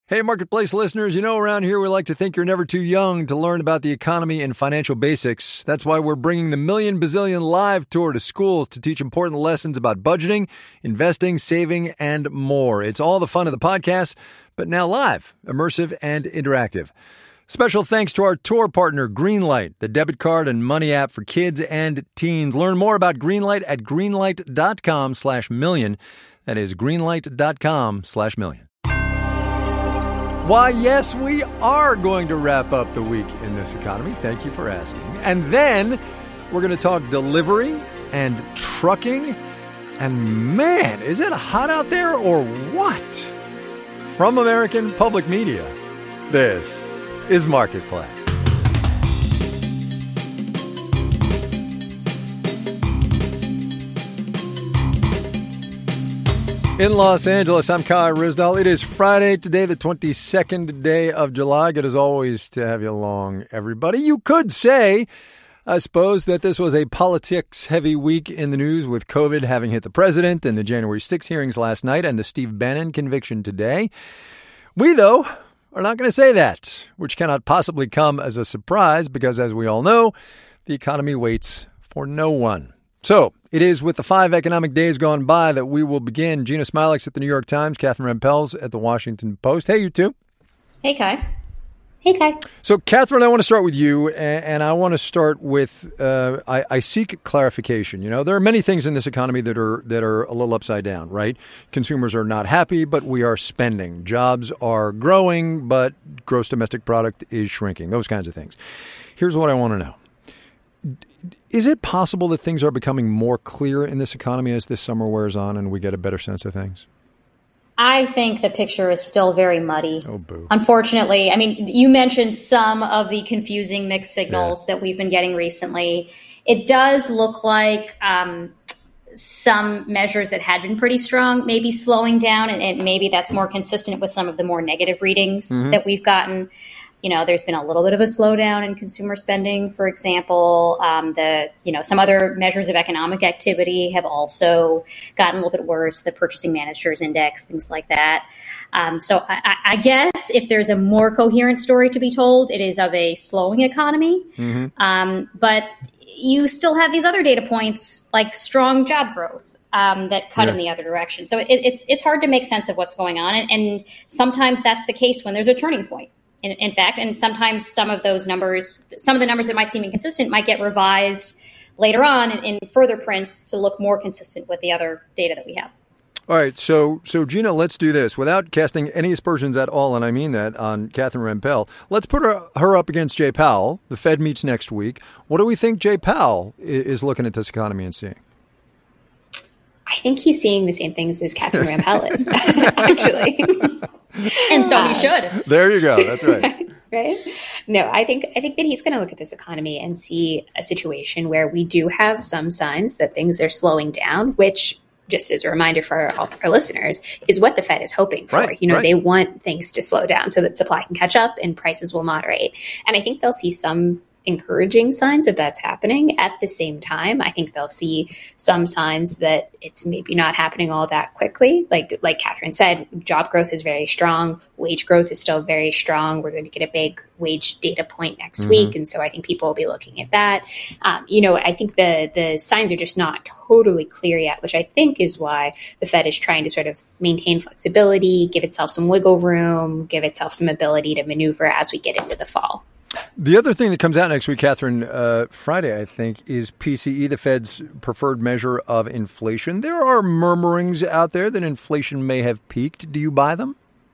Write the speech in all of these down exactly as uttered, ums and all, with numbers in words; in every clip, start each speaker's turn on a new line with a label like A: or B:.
A: Hey, Marketplace listeners, you know around here we like to think you're never too young to learn about the economy and financial basics. That's why we're bringing the Million Bazillion Live Tour to schools to teach important lessons about budgeting, investing, saving, and more. It's all the fun of the podcast, but now live, immersive, and interactive. Special thanks to our tour partner, Greenlight, the debit card and money app for kids and teens. Learn more about Greenlight at greenlight.com slash million. That is greenlight.com slash million. Why, yes, we are going to wrap up the week in this economy. Thank you for asking. And then we're going to talk delivery and trucking. And man, is it hot out there or what? From American Public Media, this is Marketplace. In Los Angeles, I'm Kai Ryssdal. It is Friday today, the twenty-second day of July. Good as always to have you along, everybody. You could say, I suppose, that this was a politics-heavy week in the news with COVID having hit the president and the January sixth hearings last night and the Steve Bannon conviction today. We, though, are not going to say that, which cannot possibly come as a surprise because, as we all know, the economy waits for no one. So, it is with the five economic days gone by that we will begin. Gina Smilek's at the New York Times, Catherine Rampell's at the Washington Post. Hey, you two.
B: Hey, Kai. Hey, Kai.
A: So, Catherine, I want to start with you, and I want to start with, uh, I, I seek clarification. You know, there are many things in this economy that are that are a little upside down, right? Consumers are not happy, but we are spending. Jobs are growing, but gross domestic product is shrinking. Those kinds of things. Here's what I want to know. Is it possible that things are becoming more clear in this economy as this summer wears on and we get a better sense of things?
B: I think the picture is still very muddy.
A: Oh, boo.
B: Unfortunately, I mean, you mentioned some of the confusing mixed signals yeah. that we've been getting recently. It does look like um, some measures that had been pretty strong may be slowing down, and, and maybe that's more consistent with some of the more negative readings mm-hmm. that we've gotten. You know, there's been a little bit of a slowdown in consumer spending, for example. Um, the, you know, some other measures of economic activity have also gotten a little bit worse. The Purchasing Managers Index, things like that. Um, so I, I guess if there's a more coherent story to be told, it is of a slowing economy. Mm-hmm. Um, but you still have these other data points like strong job growth. Um, that cut yeah. in the other direction. So it, it's it's hard to make sense of what's going on. And, and sometimes that's the case when there's a turning point. In, in fact, and sometimes some of those numbers, some of the numbers that might seem inconsistent might get revised later on in, in further prints to look more consistent with the other data that we have.
A: All right. So, so Gina, let's do this without casting any aspersions at all. And I mean that on Catherine Rampell. Let's put her, her up against Jay Powell. The Fed meets next week. What do we think Jay Powell is looking at this economy and seeing?
C: I think he's seeing the same things as Catherine Rampell is, actually.
B: And so he should.
A: There you go. That's right.
C: Right? No, I think I think that he's going to look at this economy and see a situation where we do have some signs that things are slowing down, which, just as a reminder for our, our listeners, is what the Fed is hoping for.
A: Right,
C: you know,
A: right.
C: They want things to slow down so that supply can catch up and prices will moderate. And I think they'll see some encouraging signs that that's happening. At the same time, I think they'll see some signs that it's maybe not happening all that quickly. Like like Catherine said, job growth is very strong. Wage growth is still very strong. We're going to get a big wage data point next mm-hmm. week. And so I think people will be looking at that. Um, you know, I think the the signs are just not totally clear yet, which I think is why the Fed is trying to sort of maintain flexibility, give itself some wiggle room, give itself some ability to maneuver as we get into the fall.
A: The other thing that comes out next week, Catherine, uh, Friday, I think, is P C E, the Fed's preferred measure of inflation. There are murmurings out there that inflation may have peaked. Do you buy them?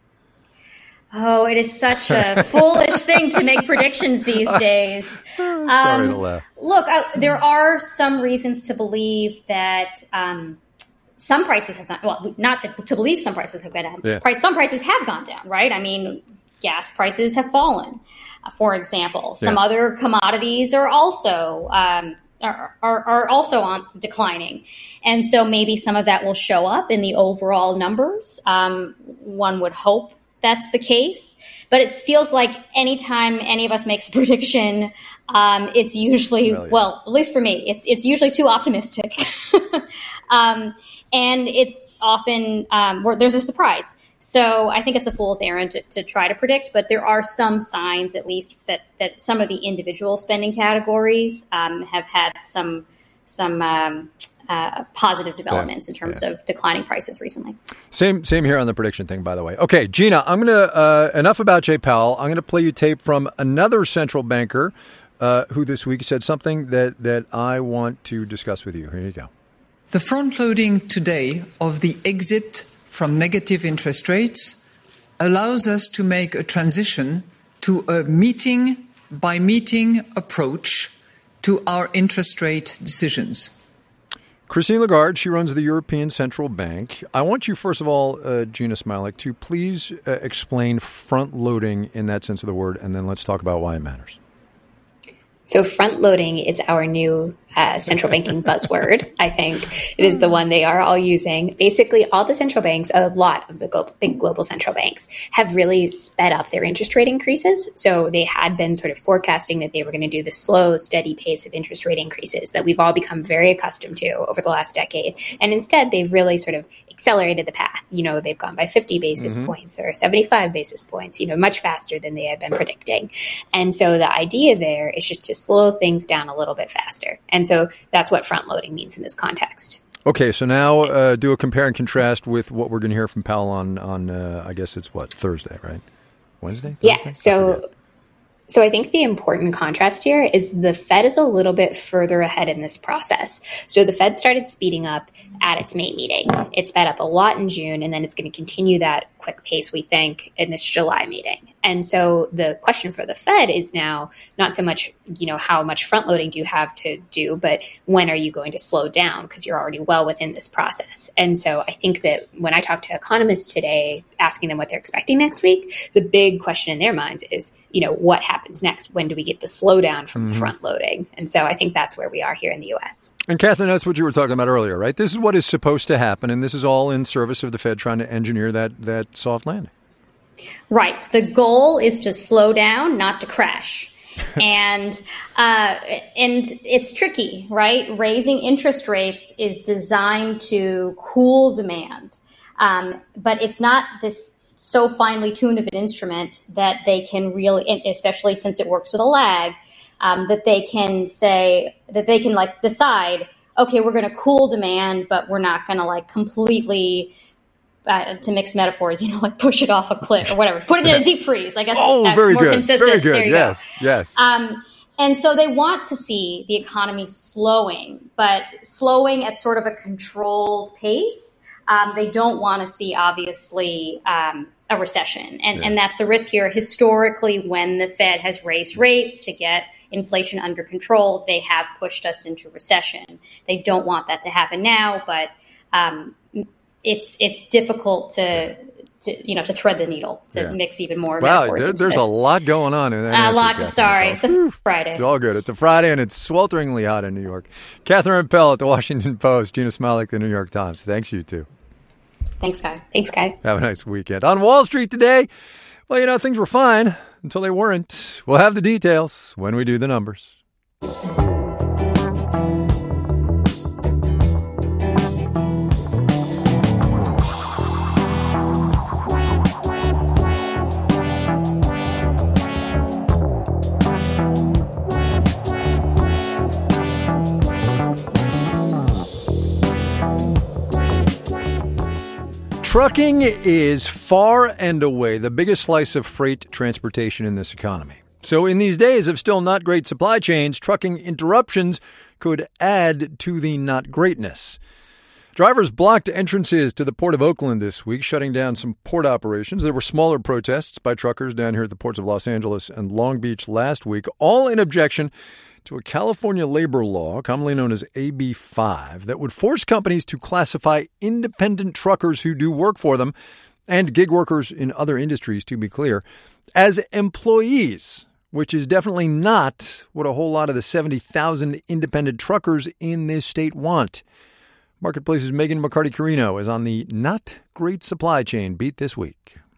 B: Oh, it is such a foolish thing to make predictions these days.
A: Sorry
B: um,
A: to laugh.
B: Look, uh, there are some reasons to believe that um, some prices have gone, well, not that, to believe some prices have gone down. Yeah. Price, some prices have gone down, right? I mean, gas prices have fallen, uh, for example. Some
A: yeah.
B: other commodities are also um, are, are, are also on declining. And so maybe some of that will show up in the overall numbers. Um, one would hope that's the case. But it feels like anytime any of us makes a prediction, um, it's usually, well, yeah. well, at least for me, it's it's usually too optimistic. um, and it's often, um, where there's a surprise. So I think it's a fool's errand to, to try to predict, but there are some signs, at least, that, that some of the individual spending categories um, have had some some um, uh, positive developments yeah. in terms yeah. of declining prices recently.
A: Same same here on the prediction thing, by the way. Okay, Gina, I'm going to, uh, enough about Jay Powell. I'm going to play you tape from another central banker uh, who this week said something that, that I want to discuss with you. Here you go.
D: The front-loading today of the exit from negative interest rates allows us to make a transition to a meeting-by-meeting approach to our interest rate decisions.
A: Christine Lagarde, she runs the European Central Bank. I want you, first of all, uh, Gina Smialek, to please uh, explain front-loading in that sense of the word, and then let's talk about why it matters.
C: So front-loading is our new uh, central banking buzzword. I think it is the one they are all using. Basically, all the central banks, a lot of the global, big global central banks, have really sped up their interest rate increases. So they had been sort of forecasting that they were going to do the slow, steady pace of interest rate increases that we've all become very accustomed to over the last decade. And instead, they've really sort of accelerated the path. You know, they've gone by fifty basis mm-hmm. points or seventy-five basis points, you know, much faster than they had been predicting. And so the idea there is just to slow things down a little bit faster. And so that's what front loading means in this context.
A: Okay, so now uh, do a compare and contrast with what we're going to hear from Powell on, on uh, I guess it's what, Thursday, right? Wednesday? Thursday?
C: Yeah, so... So I think the important contrast here is the Fed is a little bit further ahead in this process. So the Fed started speeding up at its May meeting. It sped up a lot in June, and then it's going to continue that quick pace, we think, in this July meeting. And so the question for the Fed is now not so much, you know, how much front loading do you have to do, but when are you going to slow down because you're already well within this process. And so I think that when I talk to economists today, asking them what they're expecting next week, the big question in their minds is, you know, what happens next? When do we get the slowdown from mm-hmm. the front loading? And so I think that's where we are here in the U S.
A: And Catherine, that's what you were talking about earlier, right? This is what is supposed to happen, and this is all in service of the Fed trying to engineer that that soft landing.
B: Right. The goal is to slow down, not to crash. and uh, and it's tricky, right? Raising interest rates is designed to cool demand, um, but it's not this so finely tuned of an instrument that they can really, especially since it works with a lag, um, that they can say that they can like decide, okay, we're going to cool demand, but we're not going to like completely. Uh, to mix metaphors, you know, like push it off a cliff or whatever. Put it in a deep freeze. I guess
A: oh,
B: that's
A: very
B: more
A: good.
B: consistent.
A: Very good.
B: There you
A: yes,
B: go.
A: yes.
B: Um, and so they want to see the economy slowing, but slowing at sort of a controlled pace. Um, they don't want to see, obviously, um, a recession. And, yeah. and that's the risk here. Historically, when the Fed has raised rates to get inflation under control, they have pushed us into recession. They don't want that to happen now, but um, It's it's difficult to, to you know to thread the needle to
A: yeah.
B: mix even more.
A: Wow, there, there's
B: this.
A: a lot going on in that.
B: A
A: answer,
B: lot.
A: Catherine
B: Sorry,
A: Appel.
B: it's a Friday.
A: It's all good. It's a Friday, and it's swelteringly hot in New York. Catherine Appel at the Washington Post, Gina Smialek, the New York Times. Thanks, you two.
B: Thanks, Guy.
C: Thanks, Guy.
A: Have a nice weekend. On Wall Street today, well, you know, things were fine until they weren't. We'll have the details when we do the numbers. Trucking is far and away the biggest slice of freight transportation in this economy. So in these days of still not great supply chains, trucking interruptions could add to the not greatness. Drivers blocked entrances to the Port of Oakland this week, shutting down some port operations. There were smaller protests by truckers down here at the ports of Los Angeles and Long Beach last week, all in objection to a California labor law, commonly known as A B five, that would force companies to classify independent truckers who do work for them, and gig workers in other industries, to be clear, as employees, which is definitely not what a whole lot of the seventy thousand independent truckers in this state want. Marketplace's Megan McCarty-Carino is on the not great supply chain beat this week.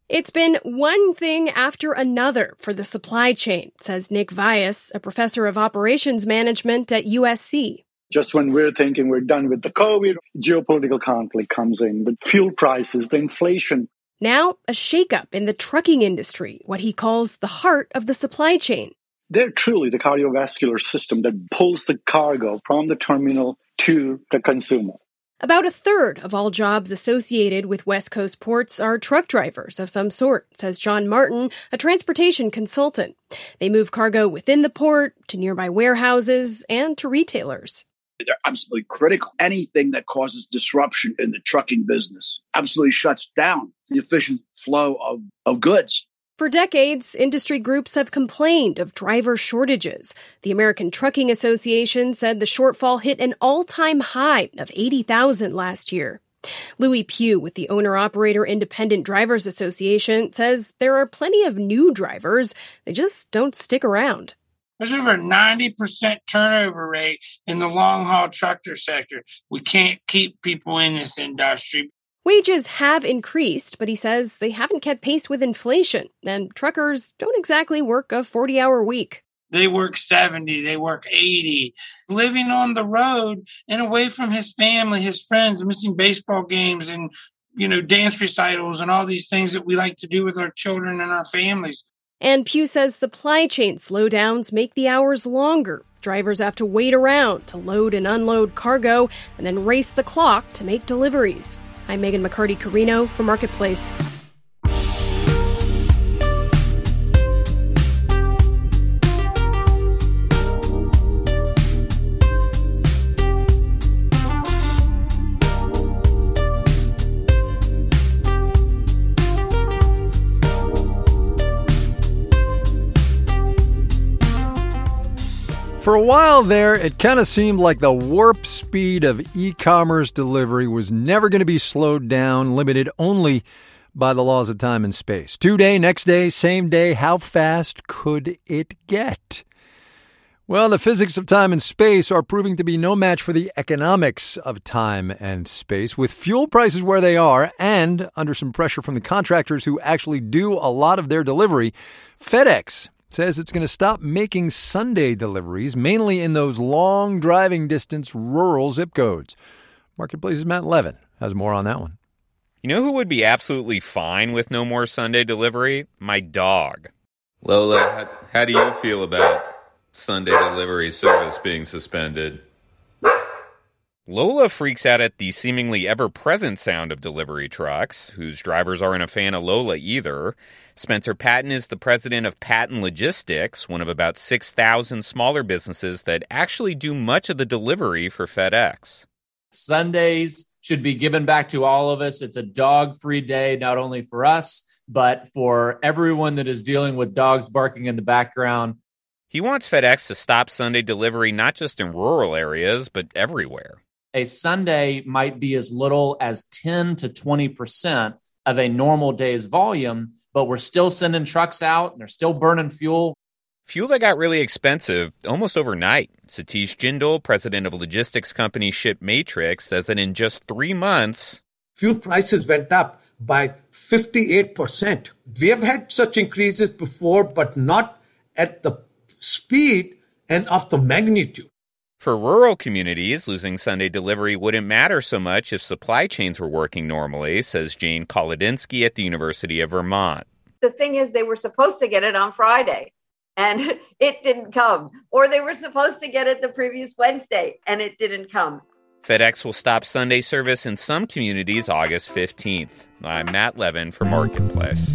E: It's been one thing after another for the supply chain, says Nick Vyas, a professor of operations management at U S C.
F: Just when we're thinking we're done with the COVID, geopolitical conflict comes in, the fuel prices, the inflation.
E: Now, a shakeup in the trucking industry, what he calls the heart of the supply chain.
F: They're truly the cardiovascular system that pulls the cargo from the terminal to the consumer.
E: About a third of all jobs associated with West Coast ports are truck drivers of some sort, says John Martin, a transportation consultant. They move cargo within the port, to nearby warehouses, and to retailers.
G: They're absolutely critical. Anything that causes disruption in the trucking business absolutely shuts down the efficient flow of, of goods.
E: For decades, industry groups have complained of driver shortages. The American Trucking Association said the shortfall hit an all-time high of eighty thousand last year. Louis Pugh with the Owner-Operator Independent Drivers Association says there are plenty of new drivers. They just don't stick around.
H: There's over a ninety percent turnover rate in the long-haul tractor sector. We can't keep people in this industry.
E: Wages have increased, but he says they haven't kept pace with inflation, and truckers don't exactly work a forty-hour week.
H: They work seventy, they work eighty. Living on the road and away from his family, his friends, missing baseball games and, you know, dance recitals and all these things that we like to do with our children and our families.
E: And Pugh says supply chain slowdowns make the hours longer. Drivers have to wait around to load and unload cargo and then race the clock to make deliveries. I'm Megan McCarty-Carino for Marketplace.
A: For a while there, it kind of seemed like the warp speed of e-commerce delivery was never going to be slowed down, limited only by the laws of time and space. Two day, next day, same day, how fast could it get? Well, the physics of time and space are proving to be no match for the economics of time and space. With fuel prices where they are and under some pressure from the contractors who actually do a lot of their delivery, FedEx says it's going to stop making Sunday deliveries, mainly in those long driving distance rural zip codes. Marketplace's Matt Levin has more on that one.
I: You know who would be absolutely fine with no more Sunday delivery? My dog.
J: Lola, how, how do you feel about Sunday delivery service being suspended?
I: Lola freaks out at the seemingly ever-present sound of delivery trucks, whose drivers aren't a fan of Lola either. Spencer Patton is the president of Patton Logistics, one of about six thousand smaller businesses that actually do much of the delivery for FedEx.
K: Sundays should be given back to all of us. It's a dog-free day, not only for us, but for everyone that is dealing with dogs barking in the background.
I: He wants FedEx to stop Sunday delivery not just in rural areas, but everywhere.
K: A Sunday might be as little as ten to twenty percent of a normal day's volume, but we're still sending trucks out and they're still burning fuel.
I: Fuel that got really expensive almost overnight. Satish Jindal, president of logistics company Ship Matrix, says that in just three months,
L: fuel prices went up by fifty-eight percent. We have had such increases before, but not at the speed and of the magnitude.
I: For rural communities, losing Sunday delivery wouldn't matter so much if supply chains were working normally, says Jane Kolodinsky at the University of Vermont.
M: The thing is, they were supposed to get it on Friday, and it didn't come. Or they were supposed to get it the previous Wednesday, and it didn't come.
I: FedEx will stop Sunday service in some communities August fifteenth. I'm Matt Levin for Marketplace.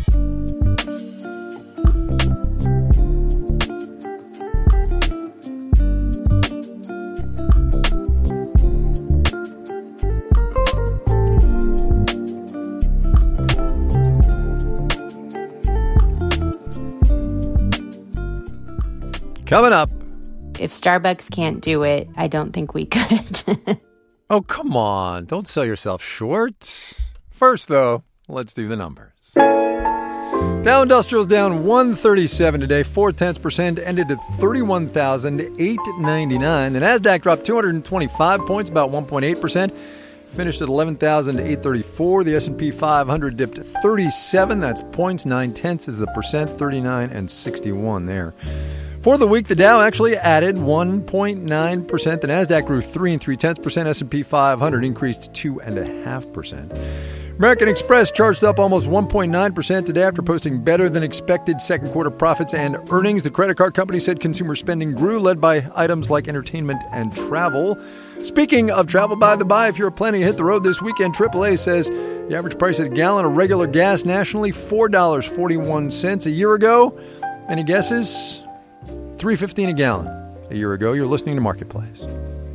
A: Coming up.
N: If Starbucks can't do it, I don't think we could.
A: Oh, come on. Don't sell yourself short. First, though, let's do the numbers. Dow Industrial's down one thirty-seven today, four tenths percent, ended at thirty-one thousand eight hundred ninety-nine. The NASDAQ dropped two hundred twenty-five points, about one point eight percent. finished at eleven thousand eight hundred thirty-four. The S and P five hundred dipped thirty-seven. That's points, nine-tenths is the percent, thirty-nine and sixty-one there. For the week, the Dow actually added one point nine percent. The NASDAQ grew three and three-tenths percent. S and P five hundred increased two point five percent. American Express charged up almost one point nine percent today after posting better than expected second quarter profits and earnings. The credit card company said consumer spending grew, led by items like entertainment and travel. Speaking of travel, by the by, if you're planning to hit the road this weekend, triple A says the average price of a gallon of regular gas nationally, four dollars and forty-one cents. A year ago, any guesses? three dollars and fifteen cents a gallon. A year ago, you're listening to Marketplace.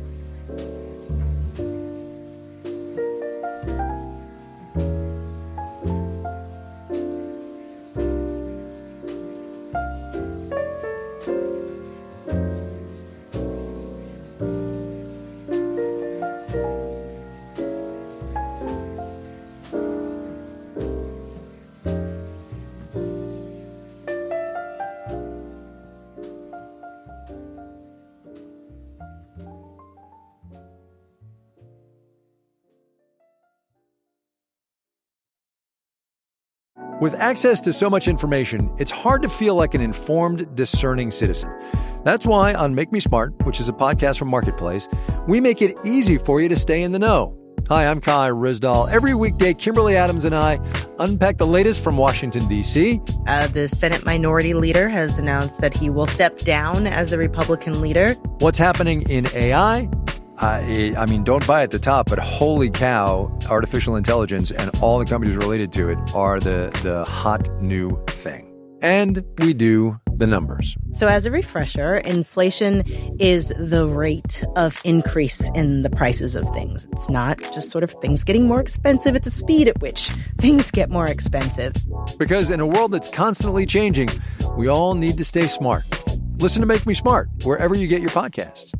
A: With access to so much information, it's hard to feel like an informed, discerning citizen. That's why on Make Me Smart, which is a podcast from Marketplace, we make it easy for you to stay in the know. Hi, I'm Kai Ryssdal. Every weekday, Kimberly Adams and I unpack the latest from Washington, D C.
O: Uh, the Senate Minority Leader has announced that he will step down as the Republican leader.
A: What's happening in A I? Uh, I mean, don't buy at the top, but holy cow, artificial intelligence and all the companies related to it are the, the hot new thing. And we do the numbers.
O: So as a refresher, inflation is the rate of increase in the prices of things. It's not just sort of things getting more expensive. It's the speed at which things get more expensive.
A: Because in a world that's constantly changing, we all need to stay smart. Listen to Make Me Smart wherever you get your podcasts.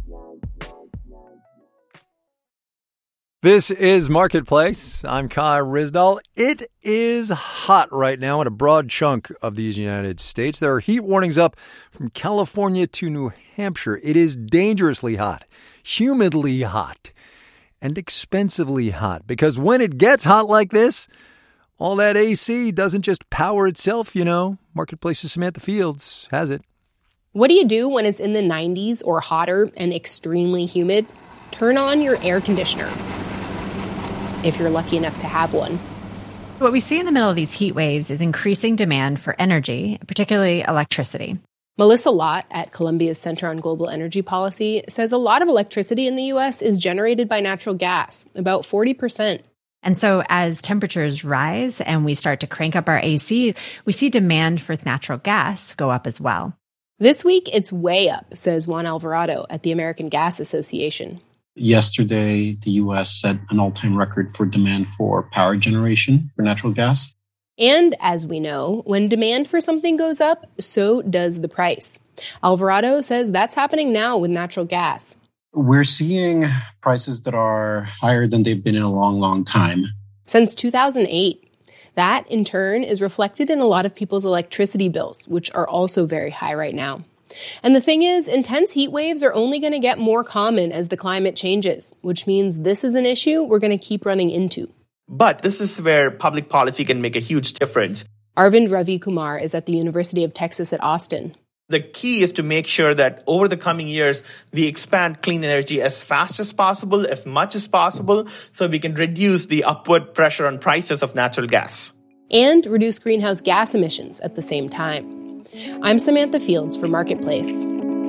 A: This is Marketplace. I'm Kai Ryssdal. It is hot right now in a broad chunk of these United States. There are heat warnings up from California to New Hampshire. It is dangerously hot, humidly hot, and expensively hot. Because when it gets hot like this, all that A C doesn't just power itself, you know. Marketplace's Samantha Fields has it.
E: What do you do when it's in the nineties or hotter and extremely humid? Turn on your air conditioner, if you're lucky enough to have one.
P: What we see in the middle of these heat waves is increasing demand for energy, particularly electricity.
E: Melissa Lott at Columbia's Center on Global Energy Policy says a lot of electricity in the U S is generated by natural gas, about forty percent.
P: And so as temperatures rise and we start to crank up our A C, we see demand for natural gas go up as well.
E: This week, it's way up, says Juan Alvarado at the American Gas Association.
Q: Yesterday, the U S set an all-time record for demand for power generation for natural gas.
E: And as we know, when demand for something goes up, so does the price. Alvarado says that's happening now with natural gas.
Q: We're seeing prices that are higher than they've been in a long, long time.
E: Since two thousand eight. That, in turn, is reflected in a lot of people's electricity bills, which are also very high right now. And the thing is, intense heat waves are only going to get more common as the climate changes, which means this is an issue we're going to keep running into.
R: But this is where public policy can make a huge difference.
E: Arvind Ravi Kumar is at the University of Texas at Austin.
R: The key is to make sure that over the coming years, we expand clean energy as fast as possible, as much as possible, so we can reduce the upward pressure on prices of natural gas.
E: And reduce greenhouse gas emissions at the same time. I'm Samantha Fields for Marketplace.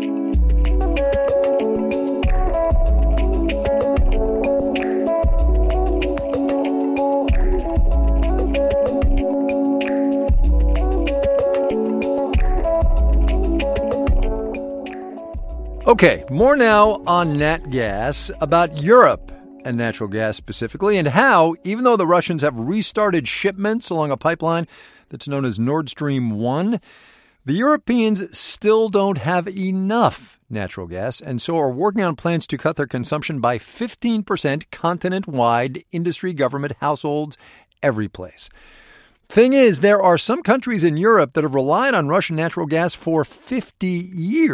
A: Okay, more now on nat gas, about Europe and natural gas specifically, and how, even though the Russians have restarted shipments along a pipeline that's known as Nord Stream one, the Europeans still don't have enough natural gas and so are working on plans to cut their consumption by fifteen percent continent-wide, industry, government, households, every place. Thing is, there are some countries in Europe that have relied on Russian natural gas for fifty years.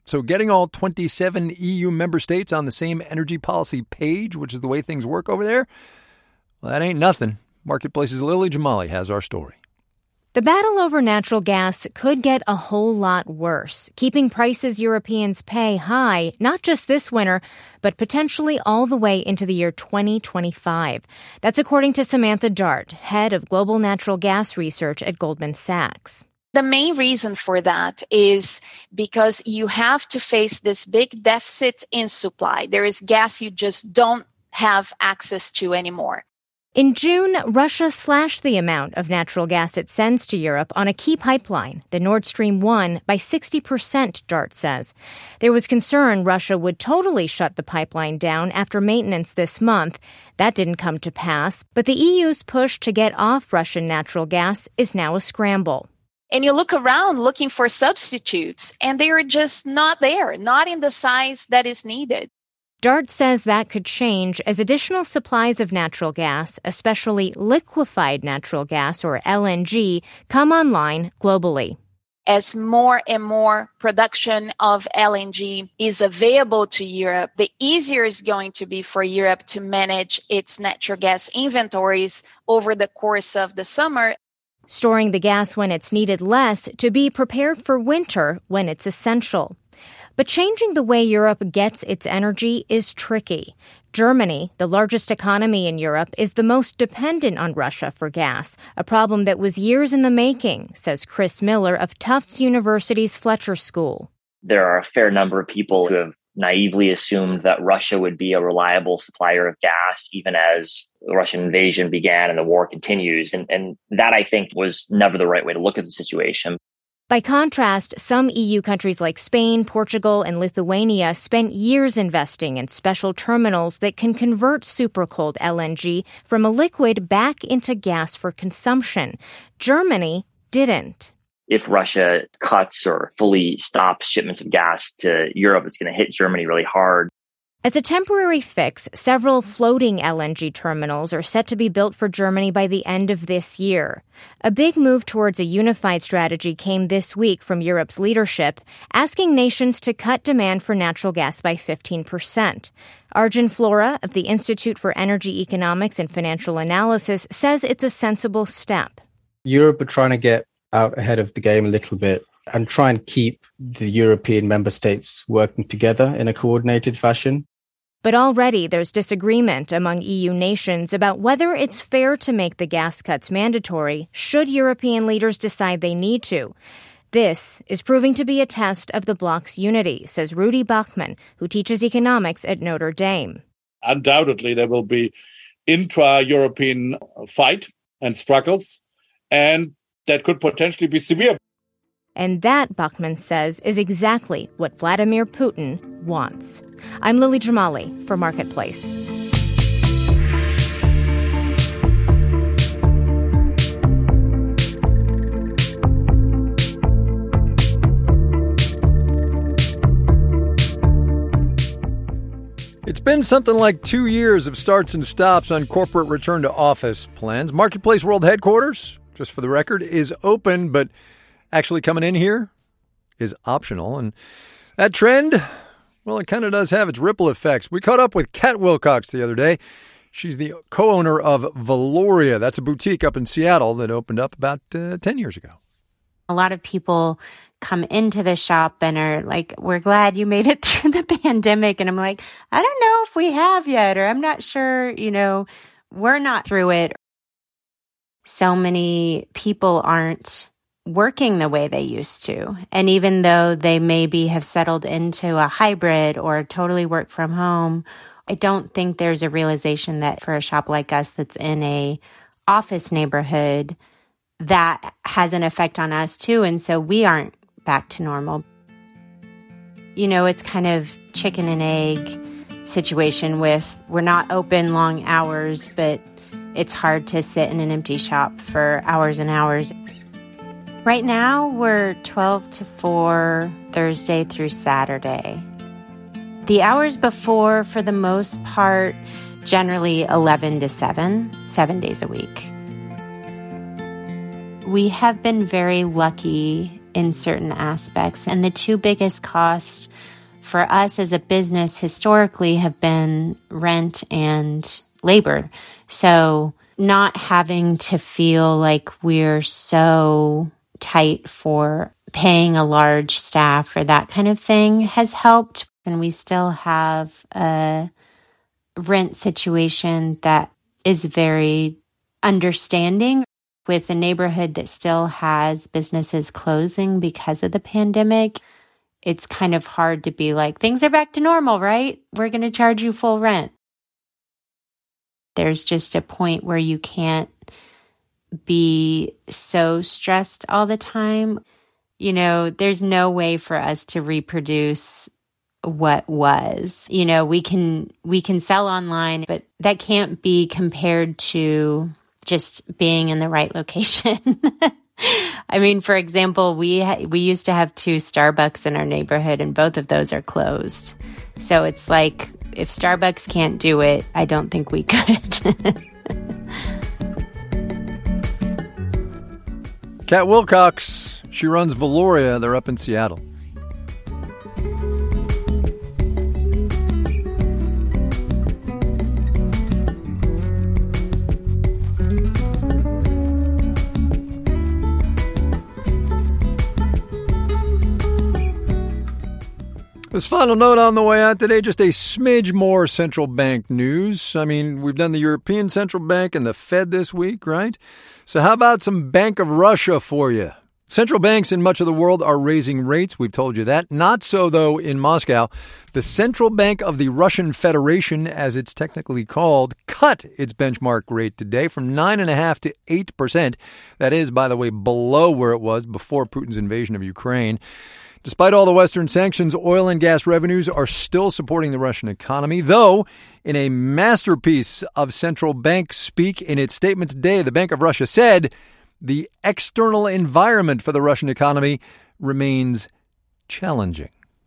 A: So getting all twenty-seven E U member states on the same energy policy page, which is the way things work over there, well, that ain't nothing. Marketplace's Lily Jamali has our story.
S: The battle over natural gas could get a whole lot worse, keeping prices Europeans pay high, not just this winter, but potentially all the way into the year twenty twenty-five. That's according to Samantha Dart, head of global natural gas research at Goldman Sachs.
T: The main reason for that is because you have to face this big deficit in supply. There is gas you just don't have access to anymore.
S: In June, Russia slashed the amount of natural gas it sends to Europe on a key pipeline, the Nord Stream one, by sixty percent, Dart says. There was concern Russia would totally shut the pipeline down after maintenance this month. That didn't come to pass, but the E U's push to get off Russian natural gas is now a scramble.
T: And you look around looking for substitutes, and they are just not there, not in the size that is needed.
S: Dart says that could change as additional supplies of natural gas, especially liquefied natural gas or L N G, come online globally.
T: As more and more production of L N G is available to Europe, the easier it's going to be for Europe to manage its natural gas inventories over the course of the summer.
S: Storing the gas when it's needed less to be prepared for winter when it's essential. But changing the way Europe gets its energy is tricky. Germany, the largest economy in Europe, is the most dependent on Russia for gas, a problem that was years in the making, says Chris Miller of Tufts University's Fletcher School.
U: There are a fair number of people who have naively assumed that Russia would be a reliable supplier of gas, even as the Russian invasion began and the war continues. And, and that, I think, was never the right way to look at the situation.
S: By contrast, some E U countries like Spain, Portugal, and Lithuania spent years investing in special terminals that can convert supercold L N G from a liquid back into gas for consumption. Germany didn't.
U: If Russia cuts or fully stops shipments of gas to Europe, it's going to hit Germany really hard.
S: As a temporary fix, several floating L N G terminals are set to be built for Germany by the end of this year. A big move towards a unified strategy came this week from Europe's leadership, asking nations to cut demand for natural gas by fifteen percent. Arjun Flora of the Institute for Energy Economics and Financial Analysis says it's a sensible step.
V: Europe are trying to get out ahead of the game a little bit and try and keep the European member states working together in a coordinated fashion.
S: But already there's disagreement among E U nations about whether it's fair to make the gas cuts mandatory should European leaders decide they need to. This is proving to be a test of the bloc's unity, says Rudy Bachman, who teaches economics at Notre Dame.
W: Undoubtedly, there will be intra-European fight and struggles, and that could potentially be severe.
S: And that, Bachman says, is exactly what Vladimir Putin wants. I'm Lily Jamali for Marketplace.
A: It's been something like two years of starts and stops on corporate return to office plans. Marketplace World Headquarters, just for the record, is open, but actually coming in here is optional. And that trend, well, it kind of does have its ripple effects. We caught up with Kat Wilcox the other day. She's the co-owner of Valoria. That's a boutique up in Seattle that opened up about uh, ten years ago.
N: A lot of people come into the shop and are like, we're glad you made it through the pandemic. And I'm like, I don't know if we have yet, or I'm not sure, you know, we're not through it. So many people aren't working the way they used to. And even though they maybe have settled into a hybrid or totally work from home, I don't think there's a realization that for a shop like us that's in a office neighborhood, that has an effect on us too. And so we aren't back to normal. You know, it's kind of chicken and egg situation with we're not open long hours, but it's hard to sit in an empty shop for hours and hours. Right now, we're twelve to four, Thursday through Saturday. The hours before, for the most part, generally eleven to seven, seven days a week. We have been very lucky in certain aspects. And the two biggest costs for us as a business historically have been rent and labor. So not having to feel like we're so tight for paying a large staff or that kind of thing has helped. And we still have a rent situation that is very understanding with a neighborhood that still has businesses closing because of the pandemic. It's kind of hard to be like, things are back to normal, right? We're going to charge you full rent. There's just a point where you can't be so stressed all the time. You know, there's no way for us to reproduce what was. You know, we can we can sell online, but that can't be compared to just being in the right location. I mean, for example, we ha- we used to have two Starbucks in our neighborhood, and both of those are closed. So it's like, if Starbucks can't do it, I don't think we could.
A: Kat Wilcox, she runs Valoria. They're up in Seattle. This final note on the way out today, just a smidge more central bank news. I mean, we've done the European Central Bank and the Fed this week, right? So how about some Bank of Russia for you? Central banks in much of the world are raising rates. We've told you that. Not so, though, in Moscow. The Central Bank of the Russian Federation, as it's technically called, cut its benchmark rate today from nine point five to eight percent. That is, by the way, below where it was before Putin's invasion of Ukraine. Despite all the Western sanctions, oil and gas revenues are still supporting the Russian economy, though in a masterpiece of central bank speak in its statement today, the Bank of Russia said the external environment for the Russian economy remains challenging.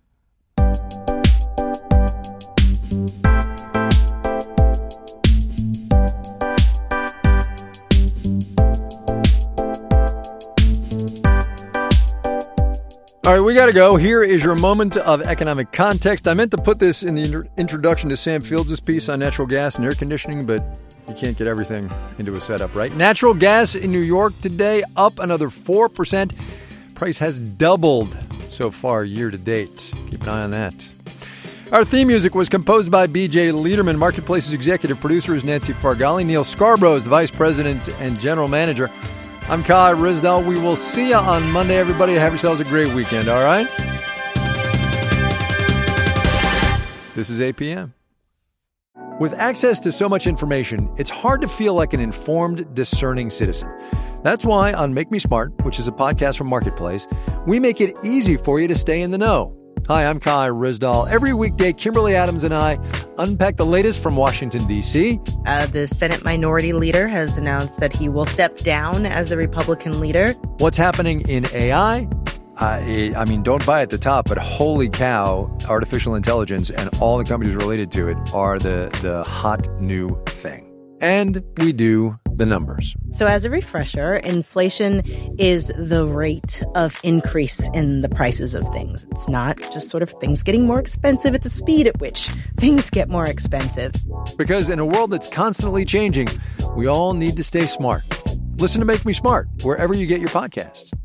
A: All right, we got to go. Here is your moment of economic context. I meant to put this in the inter- introduction to Sam Fields' piece on natural gas and air conditioning, but you can't get everything into a setup, right? Natural gas in New York today up another four percent. Price has doubled so far year to date. Keep an eye on that. Our theme music was composed by B J Liederman. Marketplace's executive producer is Nancy Fargali. Neil Scarborough is the vice president and general manager. I'm Kai Ryssdal. We will see you on Monday, everybody. Have yourselves a great weekend, all right? This is A P M. With access to so much information, it's hard to feel like an informed, discerning citizen. That's why on Make Me Smart, which is a podcast from Marketplace, we make it easy for you to stay in the know. Hi, I'm Kai Ryssdal. Every weekday, Kimberly Adams and I unpack the latest from Washington, D C.
O: Uh, the Senate Minority Leader has announced that he will step down as the Republican leader.
A: What's happening in A I? Uh, I mean, don't buy at the top, but holy cow, artificial intelligence and all the companies related to it are the, the hot new thing. And we do the numbers.
O: So as a refresher, inflation is the rate of increase in the prices of things. It's not just sort of things getting more expensive. It's a speed at which things get more expensive.
A: Because in a world that's constantly changing, we all need to stay smart. Listen to Make Me Smart wherever you get your podcasts.